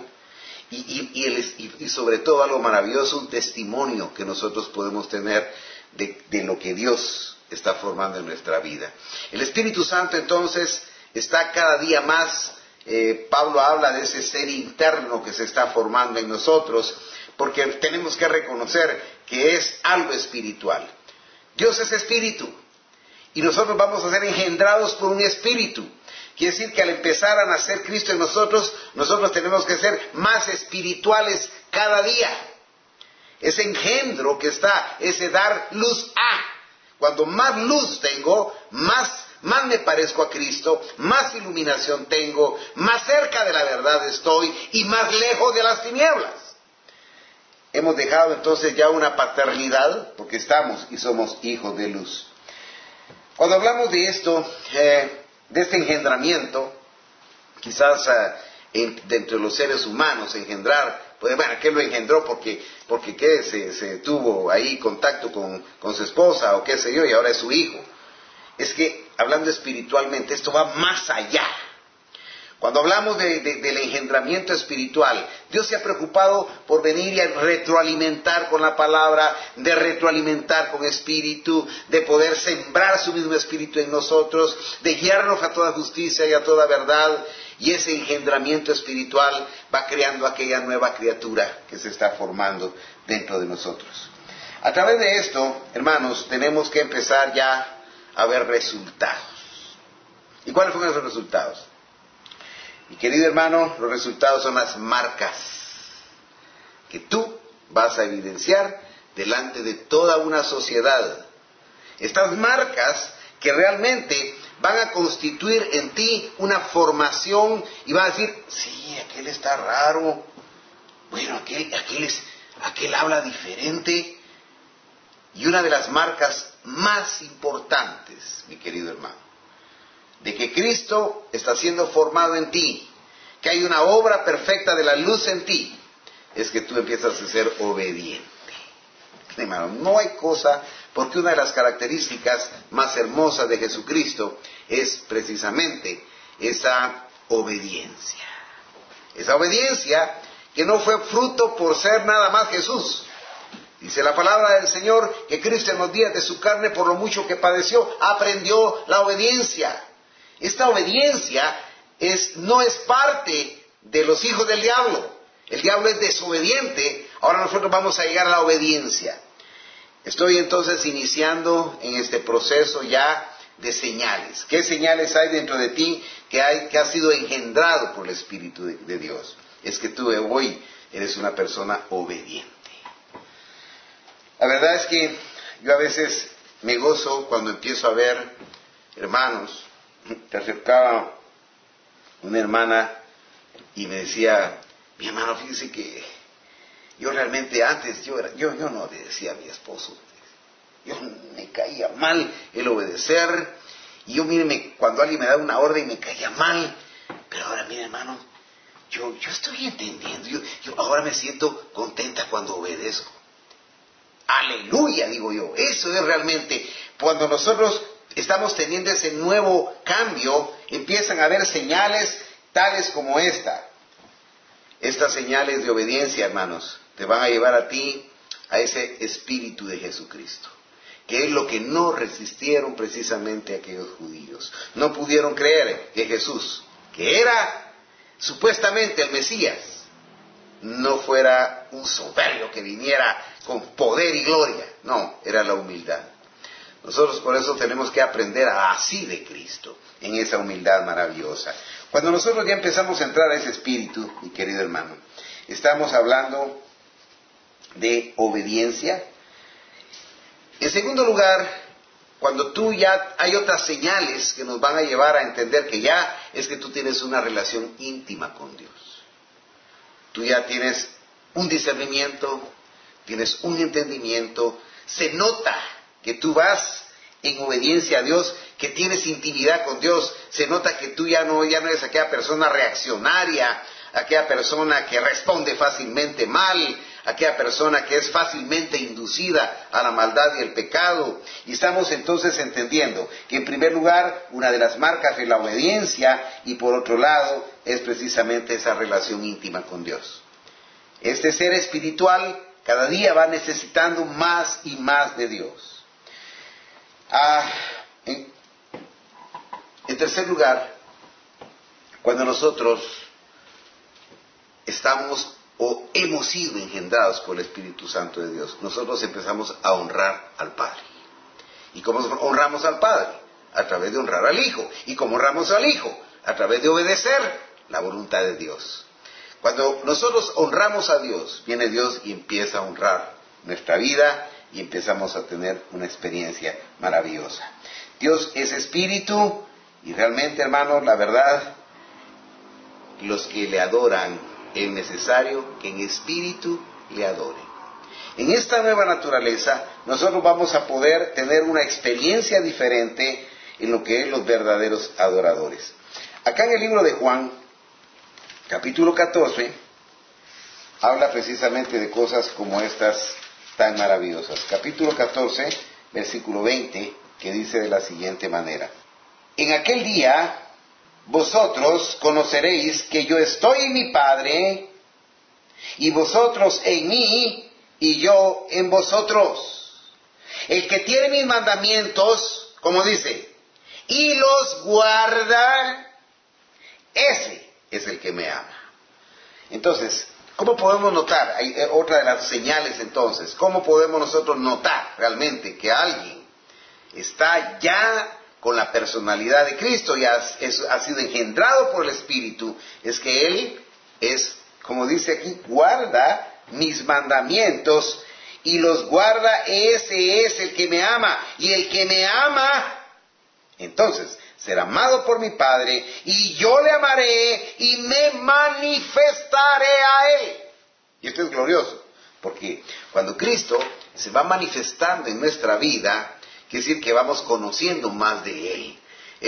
Y sobre todo algo maravilloso, un testimonio que nosotros podemos tener de lo que Dios está formando en nuestra vida. El Espíritu Santo entonces está cada día más, Pablo habla de ese ser interno que se está formando en nosotros, porque tenemos que reconocer que es algo espiritual. Dios es espíritu, y nosotros vamos a ser engendrados por un espíritu. Quiere decir que al empezar a nacer Cristo en nosotros, nosotros tenemos que ser más espirituales cada día. Ese engendro que está, ese dar luz a. Cuando más luz tengo, más me parezco a Cristo, más iluminación tengo, más cerca de la verdad estoy y más lejos de las tinieblas. Hemos dejado entonces ya una paternidad, porque estamos y somos hijos de luz. Cuando hablamos de esto, de este engendramiento, quizás dentro de los seres humanos engendrar, ¿qué lo engendró? Porque se tuvo ahí contacto con su esposa o qué sé yo, y ahora es su hijo. Es que, hablando espiritualmente, esto va más allá. Cuando hablamos del engendramiento espiritual, Dios se ha preocupado por venir y a retroalimentar con la palabra, de retroalimentar con espíritu, de poder sembrar su mismo espíritu en nosotros, de guiarnos a toda justicia y a toda verdad. Y ese engendramiento espiritual va creando aquella nueva criatura que se está formando dentro de nosotros. A través de esto, hermanos, tenemos que empezar ya a ver resultados. ¿Y cuáles fueron esos resultados? Y querido hermano, los resultados son las marcas que tú vas a evidenciar delante de toda una sociedad. Estas marcas que realmente van a constituir en ti una formación y van a decir, sí, aquel está raro, bueno, aquel habla diferente. Y una de las marcas más importantes, mi querido hermano, de que Cristo está siendo formado en ti, que hay una obra perfecta de la luz en ti, es que tú empiezas a ser obediente. Hermano, no hay cosa, porque una de las características más hermosas de Jesucristo es precisamente esa obediencia. Esa obediencia que no fue fruto por ser nada más Jesús. Dice la palabra del Señor que Cristo en los días de su carne, por lo mucho que padeció, aprendió la obediencia. Esta obediencia no es parte de los hijos del diablo. El diablo es desobediente. Ahora nosotros vamos a llegar a la obediencia. Estoy entonces iniciando en este proceso ya de señales. ¿Qué señales hay dentro de ti que has sido engendrado por el Espíritu de Dios? Es que tú hoy eres una persona obediente. La verdad es que yo a veces me gozo cuando empiezo a ver hermanos. Te acercaba una hermana y me decía: mi hermano, fíjese que yo realmente antes, yo no obedecía a mi esposo. Yo me caía mal el obedecer. Y yo, míreme, cuando alguien me da una orden me caía mal. Pero ahora, mire, hermano, yo estoy entendiendo. Yo ahora me siento contenta cuando obedezco. Aleluya, digo yo. Eso es realmente, cuando nosotros estamos teniendo ese nuevo cambio, empiezan a haber señales tales como esta. Estas señales de obediencia, hermanos, te van a llevar a ti a ese Espíritu de Jesucristo, que es lo que no resistieron precisamente aquellos judíos. No pudieron creer que Jesús, que era supuestamente el Mesías, no fuera un soberbio que viniera con poder y gloria. No, era la humildad. Nosotros por eso tenemos que aprender así de Cristo, en esa humildad maravillosa. Cuando nosotros ya empezamos a entrar a ese espíritu, mi querido hermano, estamos hablando de obediencia. En segundo lugar, cuando tú ya hay otras señales que nos van a llevar a entender que ya es que tú tienes una relación íntima con Dios. Tú ya tienes un discernimiento, tienes un entendimiento, se nota que tú vas en obediencia a Dios, que tienes intimidad con Dios, se nota que tú ya no eres aquella persona reaccionaria, aquella persona que responde fácilmente mal, aquella persona que es fácilmente inducida a la maldad y el pecado. Y estamos entonces entendiendo que en primer lugar, una de las marcas de la obediencia, y por otro lado, es precisamente esa relación íntima con Dios. Este ser espiritual cada día va necesitando más y más de Dios. En tercer lugar, cuando nosotros estamos o hemos sido engendrados por el Espíritu Santo de Dios, nosotros empezamos a honrar al Padre. ¿Y cómo honramos al Padre? A través de honrar al Hijo. ¿Y cómo honramos al Hijo? A través de obedecer la voluntad de Dios. Cuando nosotros honramos a Dios, viene Dios y empieza a honrar nuestra vida y empezamos a tener una experiencia maravillosa. Dios es espíritu y realmente, hermanos, la verdad, los que le adoran, es necesario que en espíritu le adoren. En esta nueva naturaleza, nosotros vamos a poder tener una experiencia diferente en lo que es los verdaderos adoradores. Acá en el libro de Juan, capítulo 14, habla precisamente de cosas como estas tan maravillosas. Capítulo 14, versículo 20, que dice de la siguiente manera: en aquel día vosotros conoceréis que yo estoy en mi Padre, y vosotros en mí, y yo en vosotros. El que tiene mis mandamientos, como dice, y los guarda, ese es el que me ama. Entonces, ¿cómo podemos notar? Hay otra de las señales entonces. ¿Cómo podemos nosotros notar realmente que alguien está ya con la personalidad de Cristo y ha sido engendrado por el Espíritu? Es que Él es, como dice aquí, guarda mis mandamientos y los guarda, ese es el que me ama. Y el que me ama, entonces, será amado por mi Padre, y yo le amaré y me manifestaré a Él. Y esto es glorioso, porque cuando Cristo se va manifestando en nuestra vida, quiere decir que vamos conociendo más de Él.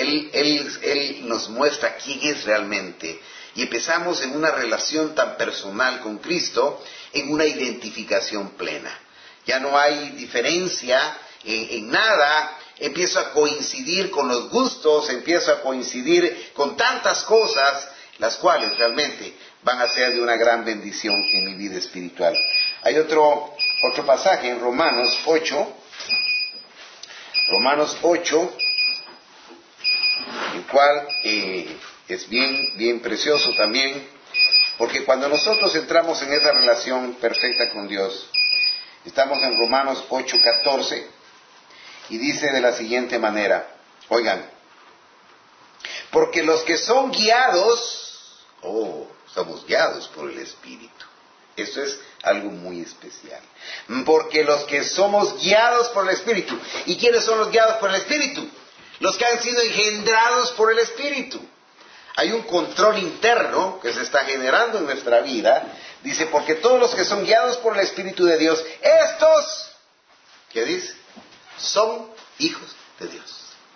Él nos muestra quién es realmente. Y empezamos en una relación tan personal con Cristo, en una identificación plena. Ya no hay diferencia en nada. Empiezo a coincidir con los gustos, empiezo a coincidir con tantas cosas las cuales realmente van a ser de una gran bendición en mi vida espiritual. Hay otro pasaje en Romanos 8, el cual es bien precioso también, porque cuando nosotros entramos en esa relación perfecta con Dios, estamos en Romanos 8:14, y dice de la siguiente manera, oigan, porque los que son guiados, somos guiados por el Espíritu. Esto es algo muy especial. Porque los que somos guiados por el Espíritu. ¿Y quiénes son los guiados por el Espíritu? Los que han sido engendrados por el Espíritu. Hay un control interno que se está generando en nuestra vida. Dice, porque todos los que son guiados por el Espíritu de Dios, estos, ¿qué dice? Son hijos de Dios.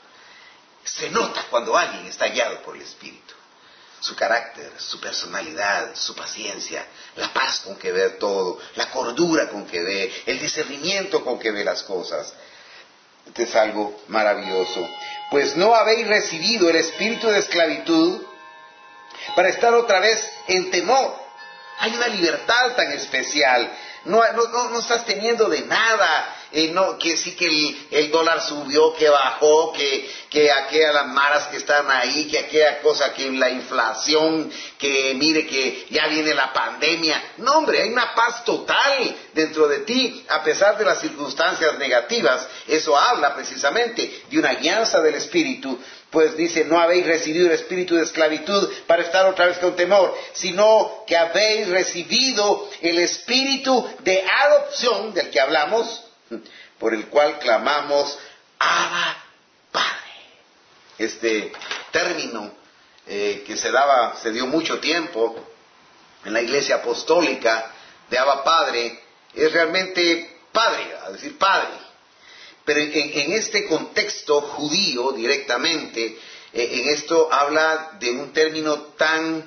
Se nota cuando alguien está guiado por el Espíritu. Su carácter, su personalidad, su paciencia, la paz con que ve todo, la cordura con que ve, el discernimiento con que ve las cosas. Esto es algo maravilloso. Pues no habéis recibido el espíritu de esclavitud para estar otra vez en temor. Hay una libertad tan especial. No estás temiendo de nada. Que sí que el dólar subió, que bajó, que aquellas maras que están ahí, que aquella cosa, que la inflación, que mire que ya viene la pandemia. No, hombre, hay una paz total dentro de ti, a pesar de las circunstancias negativas. Eso habla precisamente de una guianza del Espíritu. Pues dice, no habéis recibido el espíritu de esclavitud para estar otra vez con temor, sino que habéis recibido el espíritu de adopción, del que hablamos, por el cual clamamos, Abba, Padre. Este término que se dio mucho tiempo en la iglesia apostólica de Abba, Padre, es realmente Padre, a decir Padre. Pero en este contexto judío directamente, en esto habla de un término tan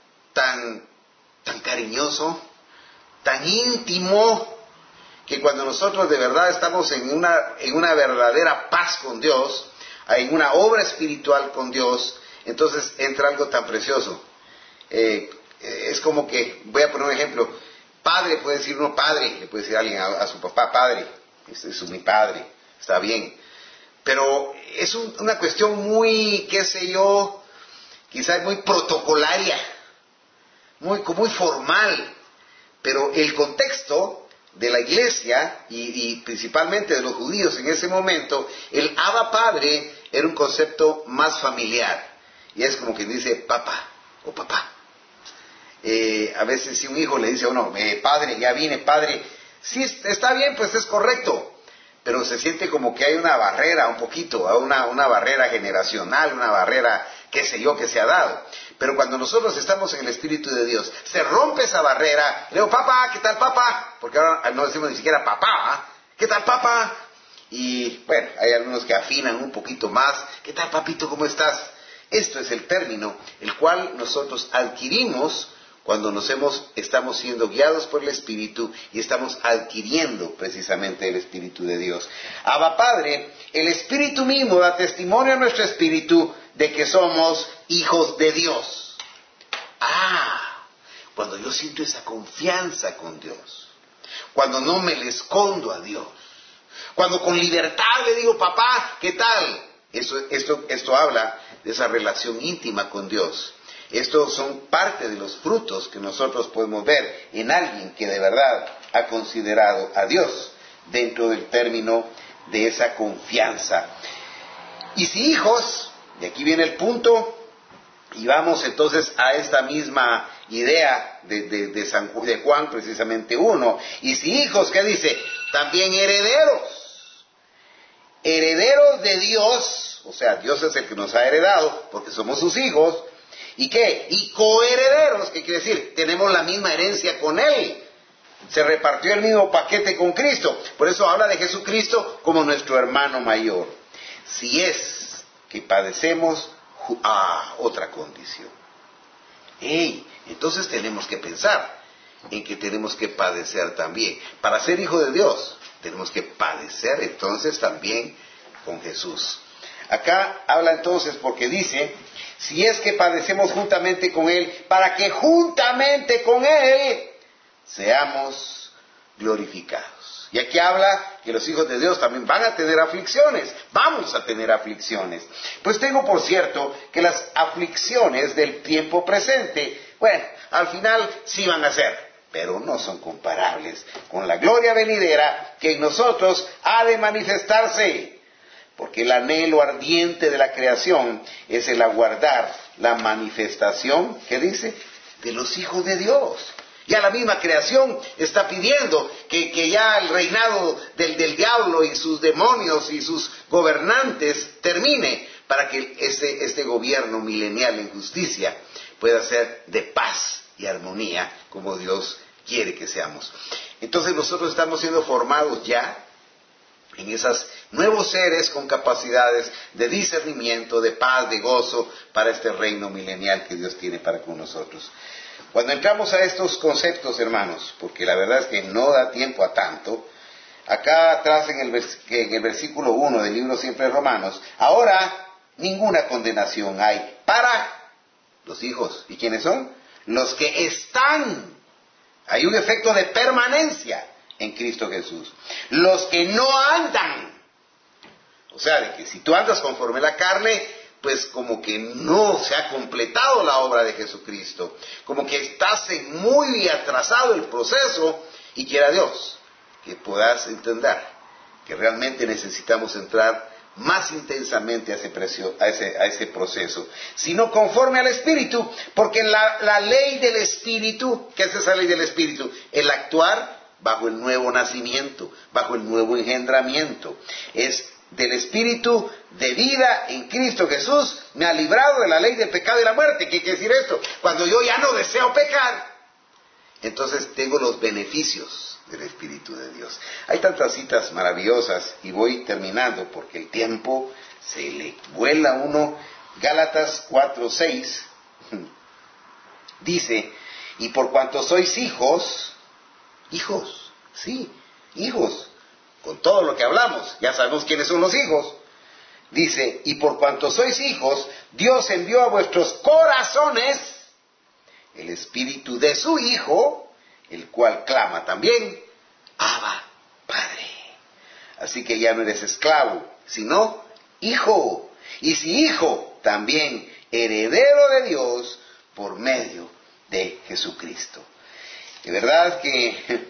cariñoso, tan íntimo, que cuando nosotros de verdad estamos en una verdadera paz con Dios, en una obra espiritual con Dios, entonces entra algo tan precioso. Es como que, voy a poner un ejemplo, padre, puede decir uno padre, le puede decir alguien a su papá, padre, este es mi padre. Está bien, pero es una cuestión muy, qué sé yo, quizás muy protocolaria, muy formal, pero el contexto de la iglesia y principalmente de los judíos en ese momento, el Abba Padre era un concepto más familiar, y es como quien dice papá o papá. A veces si un hijo le dice a uno, padre, ya vine, padre, sí, está bien, pues es correcto. Pero se siente como que hay una barrera, un poquito, una barrera generacional, una barrera, qué sé yo, que se ha dado. Pero cuando nosotros estamos en el Espíritu de Dios, se rompe esa barrera. Le digo, papá, ¿qué tal, papá? Porque ahora no decimos ni siquiera papá, ¿qué tal, papá? Y bueno, hay algunos que afinan un poquito más. ¿Qué tal, papito, cómo estás? Esto es el término, el cual nosotros adquirimos cuando estamos siendo guiados por el Espíritu y estamos adquiriendo precisamente el Espíritu de Dios. Abba Padre, el Espíritu mismo da testimonio a nuestro espíritu de que somos hijos de Dios. Cuando yo siento esa confianza con Dios, cuando no me le escondo a Dios, cuando con libertad le digo, papá, ¿qué tal? Esto habla de esa relación íntima con Dios. Estos son parte de los frutos que nosotros podemos ver en alguien que de verdad ha considerado a Dios dentro del término de esa confianza. Y si hijos, y aquí viene el punto, y vamos entonces a esta misma idea de Juan precisamente 1, y si hijos, ¿qué dice? También herederos. Herederos de Dios, o sea, Dios es el que nos ha heredado, porque somos sus hijos. ¿Y qué? Y coherederos, ¿qué quiere decir? Tenemos la misma herencia con Él. Se repartió el mismo paquete con Cristo. Por eso habla de Jesucristo como nuestro hermano mayor. Si es que padecemos, otra condición. Entonces tenemos que pensar en que tenemos que padecer también. Para ser hijo de Dios, tenemos que padecer entonces también con Jesús. Acá habla entonces porque dice si es que padecemos juntamente con Él, para que juntamente con Él seamos glorificados. Y aquí habla que los hijos de Dios también van a tener aflicciones, vamos a tener aflicciones. Pues tengo por cierto que las aflicciones del tiempo presente, bueno, al final sí van a ser, pero no son comparables con la gloria venidera que en nosotros ha de manifestarse. Porque el anhelo ardiente de la creación es el aguardar la manifestación, ¿qué dice? De los hijos de Dios. Ya la misma creación está pidiendo que ya el reinado del diablo y sus demonios y sus gobernantes termine, para que este gobierno milenial en justicia pueda ser de paz y armonía, como Dios quiere que seamos. Entonces nosotros estamos siendo formados ya en esos nuevos seres con capacidades de discernimiento, de paz, de gozo, para este reino milenial que Dios tiene para con nosotros. Cuando entramos a estos conceptos, hermanos, porque la verdad es que no da tiempo a tanto, acá atrás en el versículo 1 del libro siempre de Romanos, ahora ninguna condenación hay para los hijos. ¿Y quiénes son? Los que están. Hay un efecto de permanencia en Cristo Jesús. Los que no andan. O sea, de que si tú andas conforme a la carne, pues como que no se ha completado la obra de Jesucristo. Como que estás en muy atrasado el proceso, y quiera Dios que puedas entender que realmente necesitamos entrar más intensamente a ese proceso, sino conforme al Espíritu, porque la ley del Espíritu, ¿qué es esa ley del Espíritu? El actuar bajo el nuevo nacimiento, bajo el nuevo engendramiento. Es del Espíritu de vida en Cristo Jesús, me ha librado de la ley del pecado y la muerte. ¿Qué quiere decir esto? Cuando yo ya no deseo pecar, entonces tengo los beneficios del Espíritu de Dios. Hay tantas citas maravillosas, y voy terminando porque el tiempo se le vuela a uno. Gálatas 4:6 dice, y por cuanto sois hijos, sí, hijos, con todo lo que hablamos, ya sabemos quiénes son los hijos. Dice, y por cuanto sois hijos, Dios envió a vuestros corazones el espíritu de su Hijo, el cual clama también, Abba, Padre. Así que ya no eres esclavo, sino hijo. Y si hijo, también heredero de Dios por medio de Jesucristo. De verdad que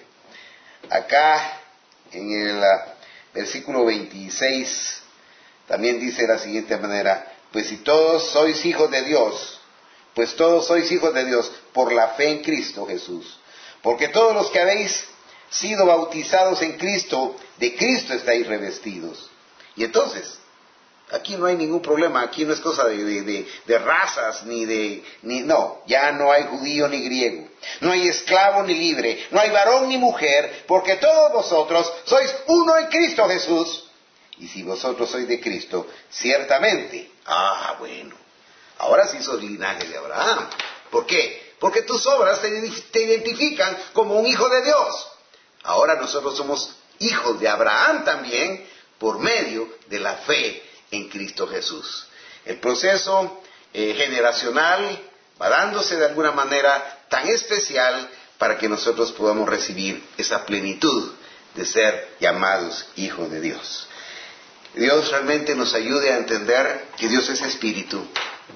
acá en el versículo 26 también dice de la siguiente manera, pues si todos sois hijos de Dios, pues todos sois hijos de Dios por la fe en Cristo Jesús. Porque todos los que habéis sido bautizados en Cristo, de Cristo estáis revestidos. Y entonces, aquí no hay ningún problema, aquí no es cosa de razas, no, ya no hay judío ni griego, no hay esclavo ni libre, no hay varón ni mujer, porque todos vosotros sois uno en Cristo Jesús. Y si vosotros sois de Cristo, ciertamente, bueno, ahora sí sos linaje de Abraham. ¿Por qué? Porque tus obras te identifican como un hijo de Dios. Ahora nosotros somos hijos de Abraham también, por medio de la fe en Cristo Jesús. El proceso generacional va dándose de alguna manera tan especial para que nosotros podamos recibir esa plenitud de ser llamados hijos de Dios. Dios realmente nos ayude a entender que Dios es espíritu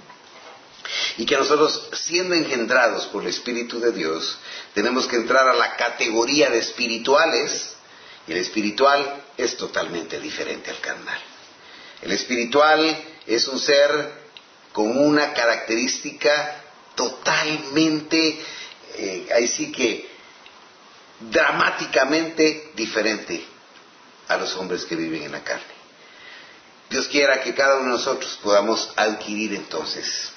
y que nosotros, siendo engendrados por el Espíritu de Dios, tenemos que entrar a la categoría de espirituales, y el espiritual es totalmente diferente al carnal. El espiritual es un ser con una característica totalmente, ahí sí que dramáticamente diferente a los hombres que viven en la carne. Dios quiera que cada uno de nosotros podamos adquirir entonces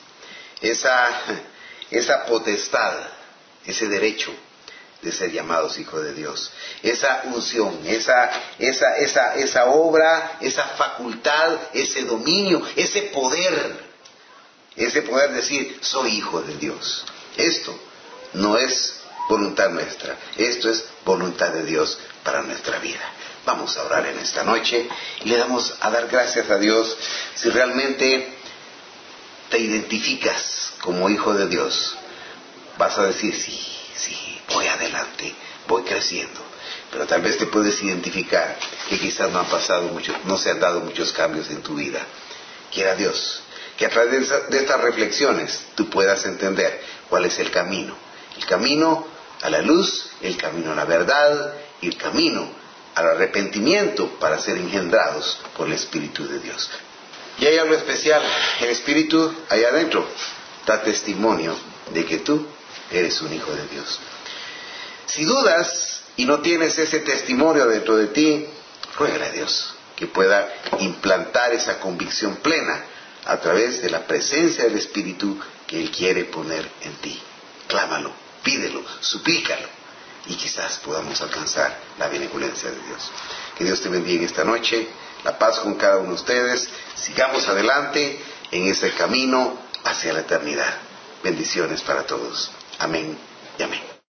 esa potestad, ese derecho de ser llamados hijos de Dios, esa unción, esa obra, esa facultad, ese dominio, ese poder decir, soy hijo de Dios. Esto no es voluntad nuestra, esto es voluntad de Dios para nuestra vida. Vamos a orar en esta noche y le damos a dar gracias a Dios si realmente te identificas como hijo de Dios, vas a decir, sí, voy adelante, voy creciendo. Pero tal vez te puedes identificar que quizás no se han dado muchos cambios en tu vida. Quiera Dios que a través de estas reflexiones tú puedas entender cuál es el camino a la luz, el camino a la verdad y el camino al arrepentimiento para ser engendrados por el Espíritu de Dios. Y hay algo especial, el Espíritu allá adentro da testimonio de que tú eres un hijo de Dios. Si dudas y no tienes ese testimonio dentro de ti, ruega a Dios que pueda implantar esa convicción plena a través de la presencia del Espíritu que Él quiere poner en ti. Clámalo, pídelo, suplícalo, y quizás podamos alcanzar la benevolencia de Dios. Que Dios te bendiga esta noche, la paz con cada uno de ustedes. Sigamos adelante en ese camino hacia la eternidad. Bendiciones para todos. Amén y amén.